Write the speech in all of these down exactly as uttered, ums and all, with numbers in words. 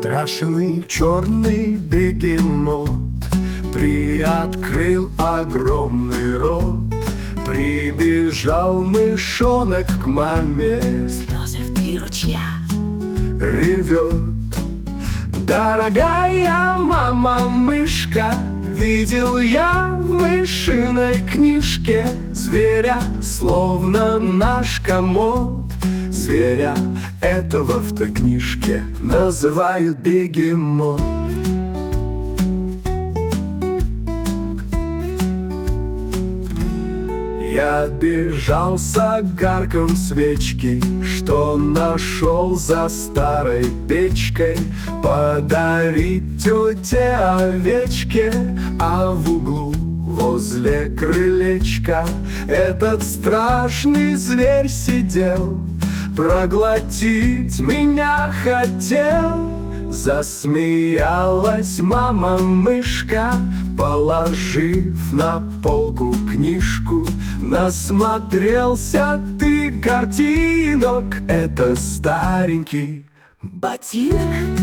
Страшный черный бегемот приоткрыл огромный рот. Прибежал мышонок к маме, слезы в три ручья ревет: дорогая мама-мышка, видел я в мышиной книжке зверя, словно наш комод. Зверя этого в той книжке называют бегемот. Я бежал с огарком свечки, что нашел за старой печкой, подарить тете овечке. А в углу возле крылечка этот страшный зверь сидел, проглотить меня хотел. Засмеялась мама-мышка, положив на полку книжку. Насмотрелся ты картинок, это старенький ботинок.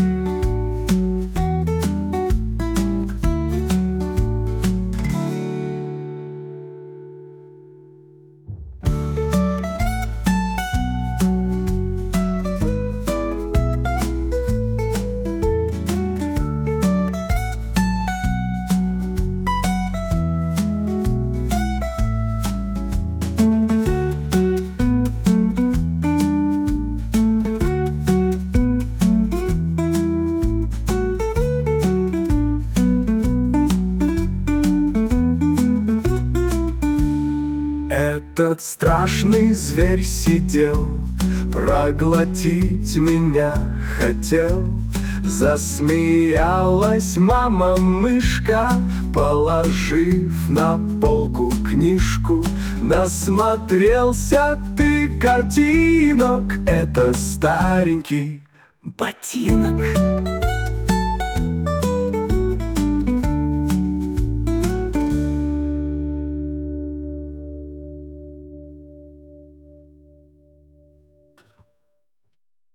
Этот страшный зверь сидел, проглотить меня хотел. Засмеялась мама-мышка, положив на полку книжку. Насмотрелся ты картинок, это старенький ботинок.